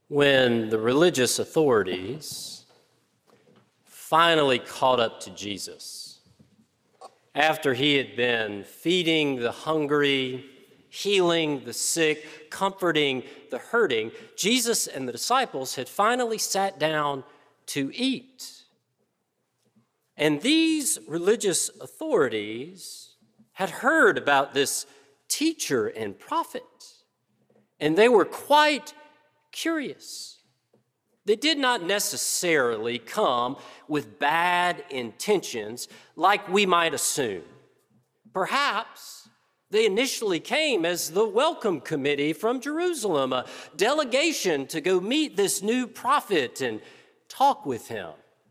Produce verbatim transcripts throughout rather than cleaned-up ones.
When the religious authorities finally caught up to Jesus, after he had been feeding the hungry, healing the sick, comforting the hurting, Jesus and the disciples had finally sat down to eat. And these religious authorities had heard about this teacher and prophet, and they were quite curious. They did not necessarily come with bad intentions like we might assume. Perhaps they initially came as the welcome committee from Jerusalem, a delegation to go meet this new prophet and talk with him.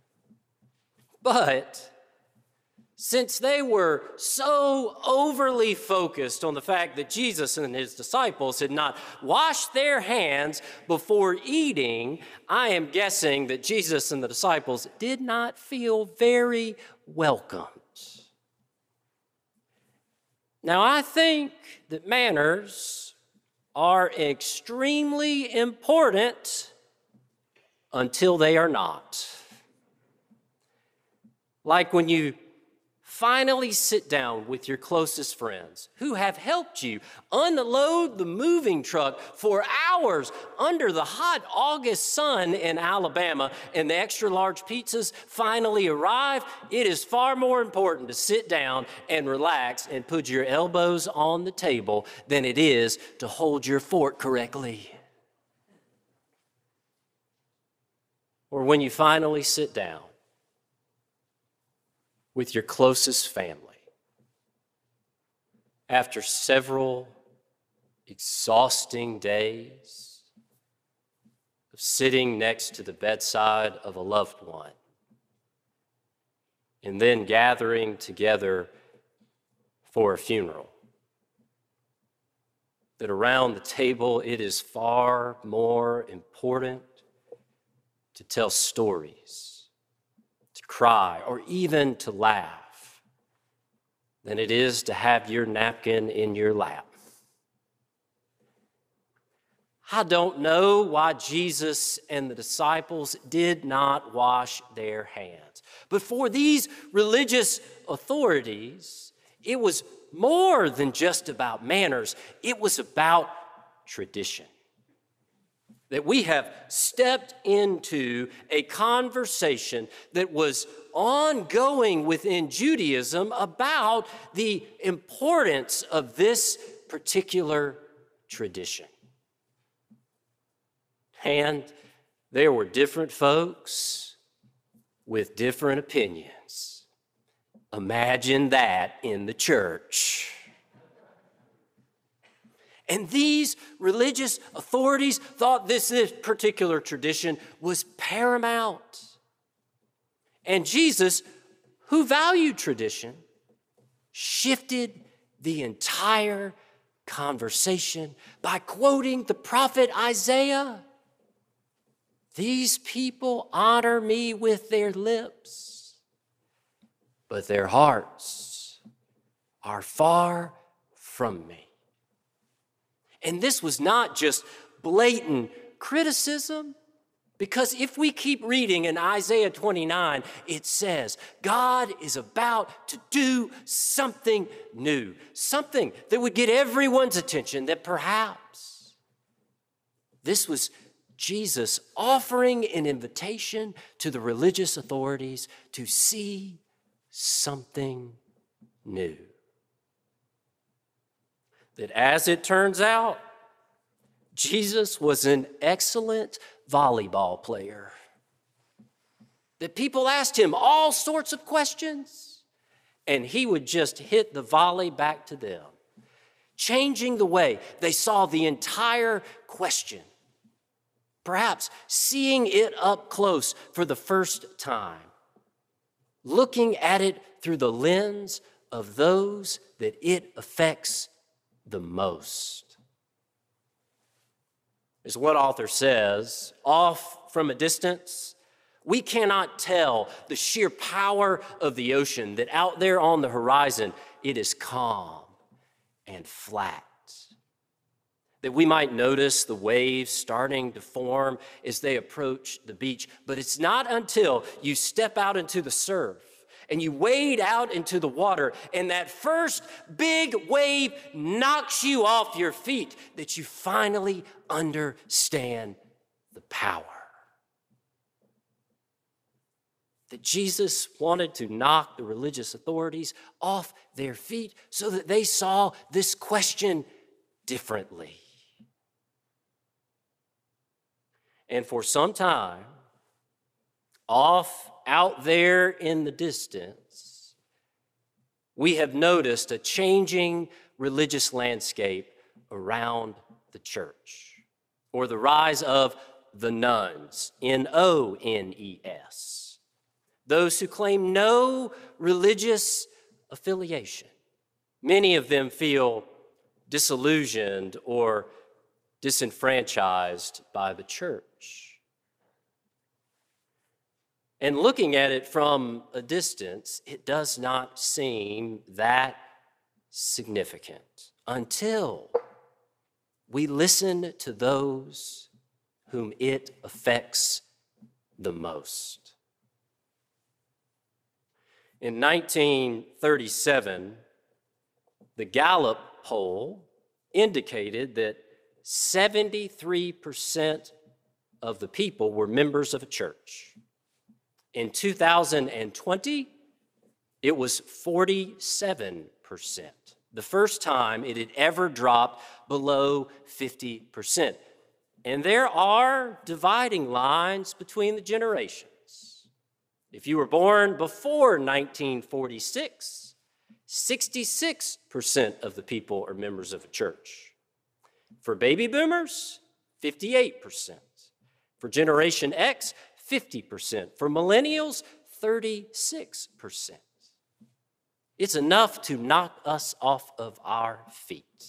But since they were so overly focused on the fact that Jesus and his disciples had not washed their hands before eating, I am guessing that Jesus and the disciples did not feel very welcomed. Now, I think that manners are extremely important until they are not. Like when you finally sit down with your closest friends who have helped you unload the moving truck for hours under the hot August sun in Alabama, and the extra large pizzas finally arrive. It is far more important to sit down and relax and put your elbows on the table than it is to hold your fork correctly. Or when you finally sit down with your closest family after several exhausting days of sitting next to the bedside of a loved one and then gathering together for a funeral. That around the table it is far more important to tell stories, cry, or even to laugh than it is to have your napkin in your lap. I don't know why Jesus and the disciples did not wash their hands. But for these religious authorities, it was more than just about manners. It was about tradition. That we have stepped into a conversation that was ongoing within Judaism about the importance of this particular tradition. And there were different folks with different opinions. Imagine that in the church. And these religious authorities thought this, this particular tradition was paramount. And Jesus, who valued tradition, shifted the entire conversation by quoting the prophet Isaiah. These people honor me with their lips, but their hearts are far from me. And this was not just blatant criticism, because if we keep reading in Isaiah twenty-nine, it says, God is about to do something new, something that would get everyone's attention, that perhaps this was Jesus offering an invitation to the religious authorities to see something new. That as it turns out, Jesus was an excellent volleyball player. That people asked him all sorts of questions, and he would just hit the volley back to them, changing the way they saw the entire question. Perhaps seeing it up close for the first time, looking at it through the lens of those that it affects the most. As one author says, off from a distance, we cannot tell the sheer power of the ocean, that out there on the horizon, it is calm and flat. that we might notice the waves starting to form as they approach the beach. But it's not until you step out into the surf and you wade out into the water and that first big wave knocks you off your feet that you finally understand the power. That Jesus wanted to knock the religious authorities off their feet so that they saw this question differently. And for some time, off out there in the distance, we have noticed a changing religious landscape around the church, or the rise of the nones, N O N E S, those who claim no religious affiliation. Many of them feel disillusioned or disenfranchised by the church. And looking at it from a distance, it does not seem that significant until we listen to those whom it affects the most. In nineteen thirty-seven, the Gallup poll indicated that seventy-three percent of the people were members of a church. In two thousand twenty, it was forty-seven percent, the first time it had ever dropped below fifty percent. And there are dividing lines between the generations. If you were born before nineteen forty-six, sixty-six percent of the people are members of a church. For baby boomers, fifty-eight percent. For Generation X, fifty percent. For millennials, thirty-six percent. It's enough to knock us off of our feet.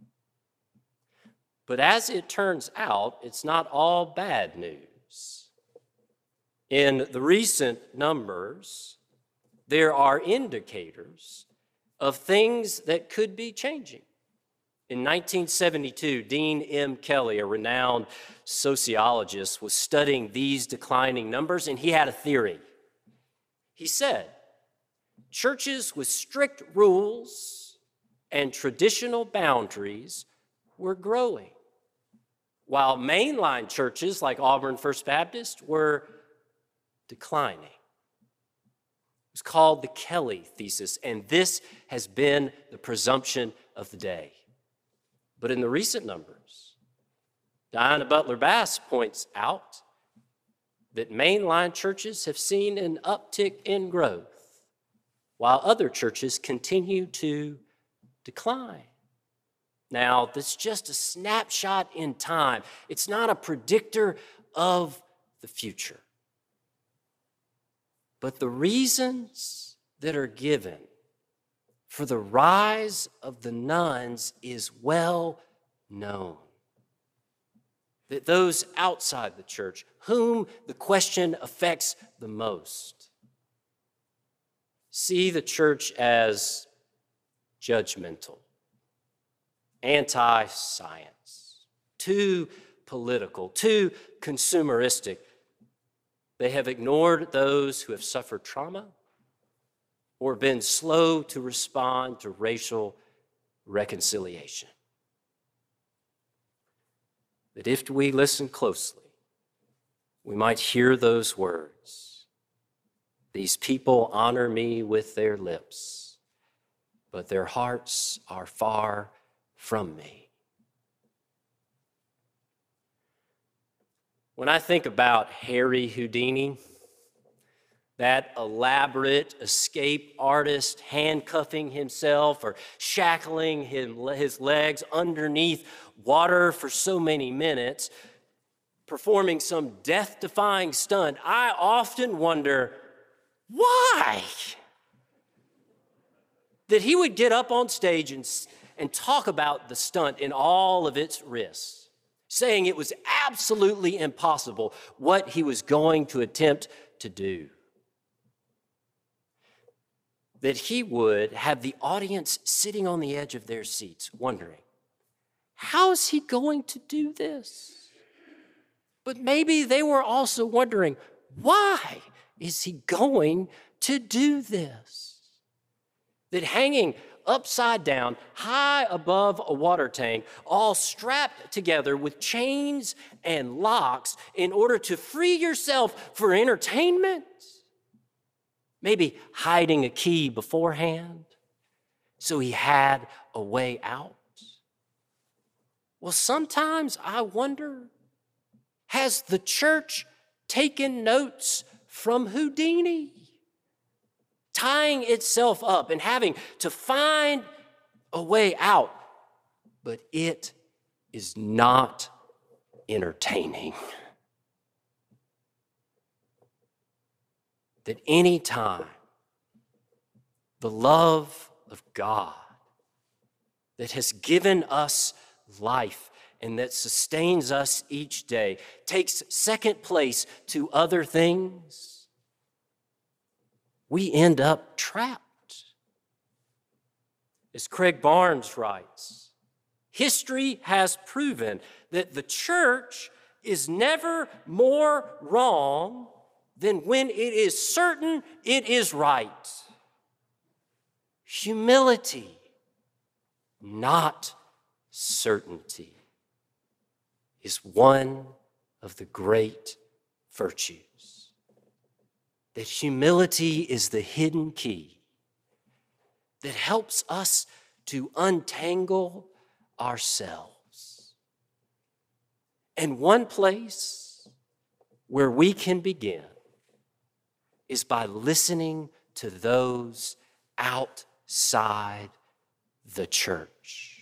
But as it turns out, it's not all bad news. In the recent numbers, there are indicators of things that could be changing. In nineteen seventy-two, Dean M. Kelly, a renowned sociologist, was studying these declining numbers, and he had a theory. He said, churches with strict rules and traditional boundaries were growing, while mainline churches like Auburn First Baptist were declining. It was called the Kelly thesis, and this has been the presumption of the day. But in the recent numbers, Diana Butler Bass points out that mainline churches have seen an uptick in growth, while other churches continue to decline. Now, this is just a snapshot in time. It's not a predictor of the future. But the reasons that are given for the rise of the nones is well known. That those outside the church, whom the question affects the most, see the church as judgmental, anti-science, too political, too consumeristic. They have ignored those who have suffered trauma or been slow to respond to racial reconciliation. That if we listen closely, we might hear those words. These people honor me with their lips, but their hearts are far from me. When I think about Harry Houdini, that elaborate escape artist handcuffing himself or shackling his legs underneath water for so many minutes, performing some death-defying stunt, I often wonder, why? That he would get up on stage and, and talk about the stunt in all of its risks, saying it was absolutely impossible what he was going to attempt to do. That he would have the audience sitting on the edge of their seats wondering, how is he going to do this? But maybe they were also wondering, why is he going to do this? That hanging upside down, high above a water tank, all strapped together with chains and locks in order to free yourself for entertainment? Maybe hiding a key beforehand so he had a way out? Well, sometimes I wonder, has the church taken notes from Houdini? Tying itself up and having to find a way out, but it is not entertaining. That any time the love of God that has given us life and that sustains us each day takes second place to other things, we end up trapped. As Craig Barnes writes, history has proven that the church is never more wrong than when it is certain it is right. Humility, not certainty, is one of the great virtues. That humility is the hidden key that helps us to untangle ourselves. And one place where we can begin is by listening to those outside the church.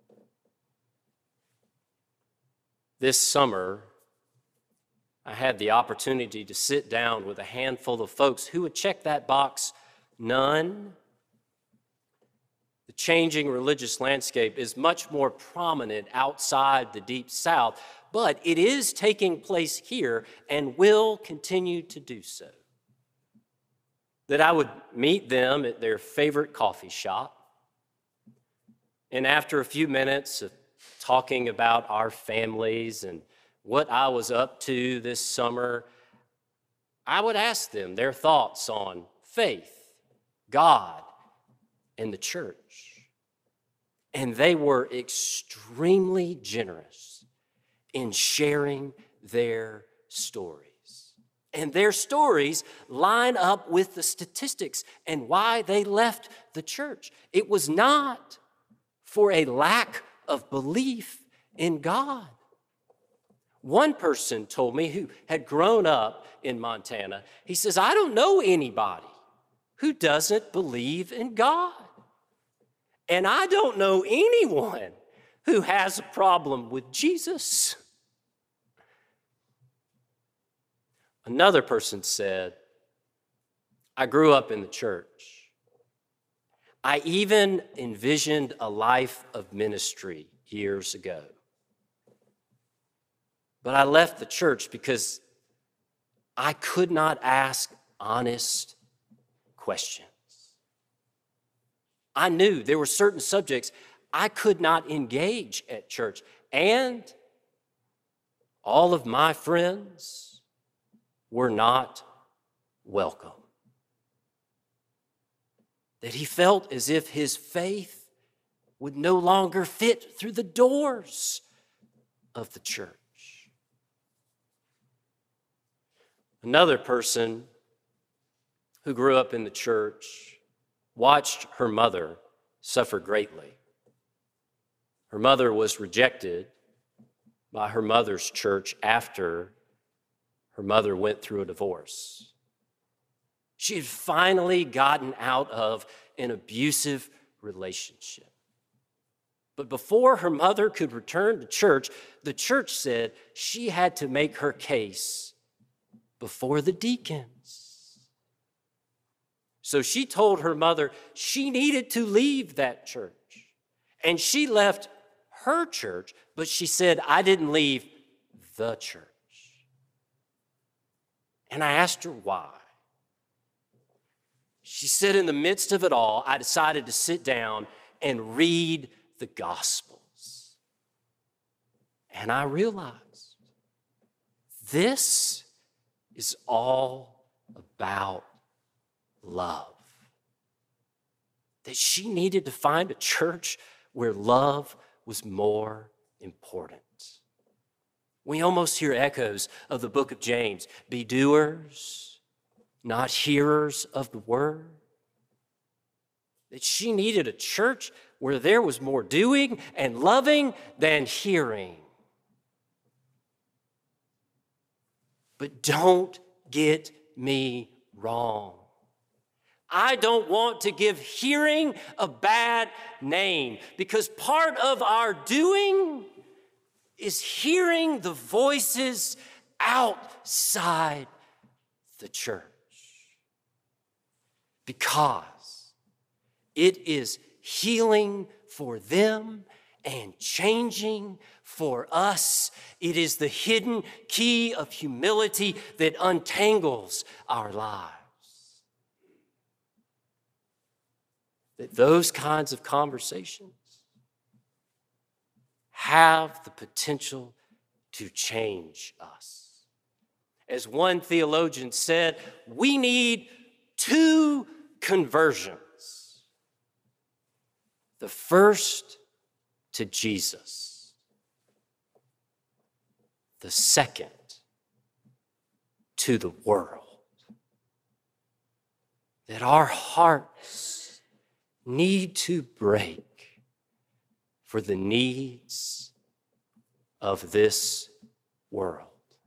This summer, I had the opportunity to sit down with a handful of folks who would check that box, none. The changing religious landscape is much more prominent outside the Deep South, but it is taking place here and will continue to do so. That I would meet them at their favorite coffee shop, and after a few minutes of talking about our families and what I was up to this summer, I would ask them their thoughts on faith, God, and the church. And they were extremely generous in sharing their stories. And their stories line up with the statistics and why they left the church. It was not for a lack of belief in God. One person told me who had grown up in Montana, he says, I don't know anybody who doesn't believe in God. And I don't know anyone who has a problem with Jesus. Another person said, I grew up in the church. I even envisioned a life of ministry years ago. But I left the church because I could not ask honest questions. I knew there were certain subjects I could not engage at church, and all of my friends were not welcome. That he felt as if his faith would no longer fit through the doors of the church. Another person who grew up in the church watched her mother suffer greatly. Her mother was rejected by her mother's church after her mother went through a divorce. She had finally gotten out of an abusive relationship. But before her mother could return to church, the church said she had to make her case before the deacons. So she told her mother she needed to leave that church. And she left her church, but she said, I didn't leave the church. And I asked her why. She said, in the midst of it all, I decided to sit down and read the Gospels. And I realized this is all about love. That she needed to find a church where love was more important. We almost hear echoes of the book of James. Be doers, not hearers of the word. That she needed a church where there was more doing and loving than hearing. But don't get me wrong. I don't want to give hearing a bad name, because part of our doing is hearing the voices outside the church. Because it is healing for them and changing for us. It is the hidden key of humility that untangles our lives. That those kinds of conversations have the potential to change us. As one theologian said, we need two conversions. The first to Jesus. The second to the world. That our hearts need to break for the needs of this world.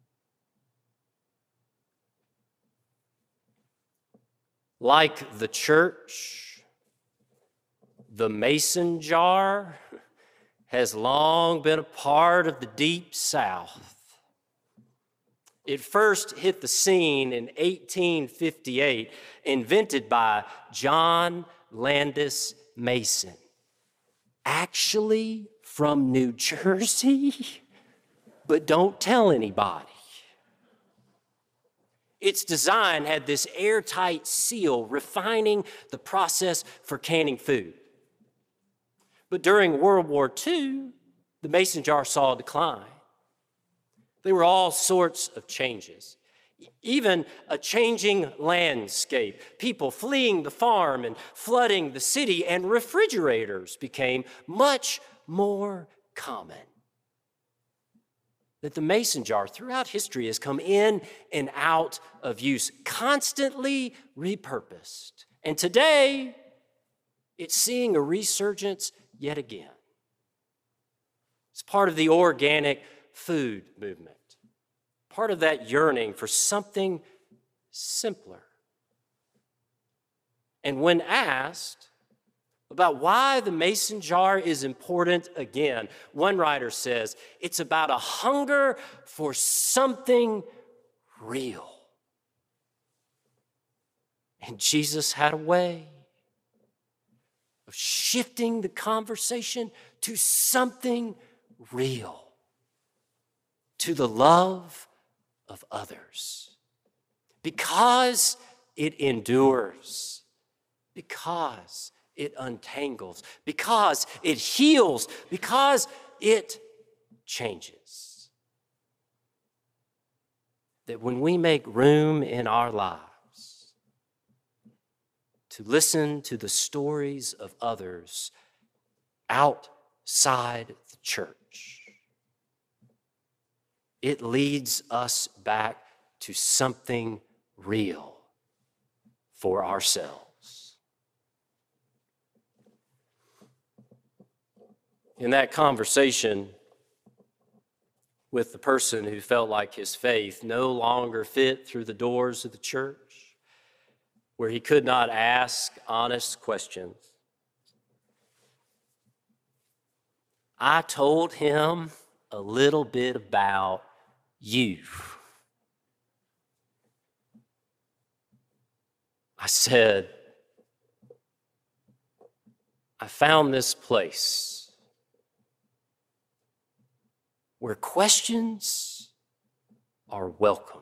Like the church, the mason jar has long been a part of the Deep South. It first hit the scene in eighteen fifty-eight, invented by John Landis Mason. Actually from New Jersey, but don't tell anybody. Its design had this airtight seal, refining the process for canning food. But during World War Two, the mason jar saw a decline. There were all sorts of changes, even a changing landscape, people fleeing the farm and flooding the city, and refrigerators became much more common. That the mason jar throughout history has come in and out of use, constantly repurposed. And today, it's seeing a resurgence yet again. It's part of the organic food movement, part of that yearning for something simpler. And when asked about why the mason jar is important again, one writer says, it's about a hunger for something real. And Jesus had a way of shifting the conversation to something real, to the love of others, because it endures, because it untangles, because it heals, because it changes. That when we make room in our lives to listen to the stories of others outside the church, it leads us back to something real for ourselves. In that conversation with the person who felt like his faith no longer fit through the doors of the church, where he could not ask honest questions, I told him a little bit about you. I said, I found this place where questions are welcomed,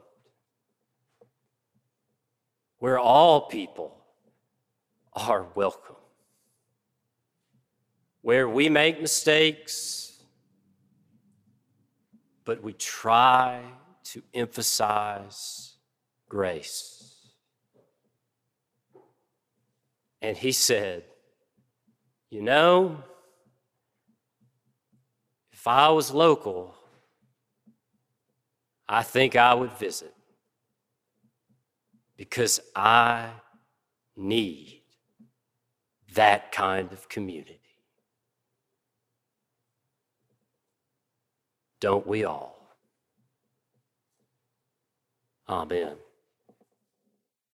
where all people are welcome, where we make mistakes but we try to emphasize grace. And he said, you know, if I was local, I think I would visit, because I need that kind of community. Don't we all? Amen.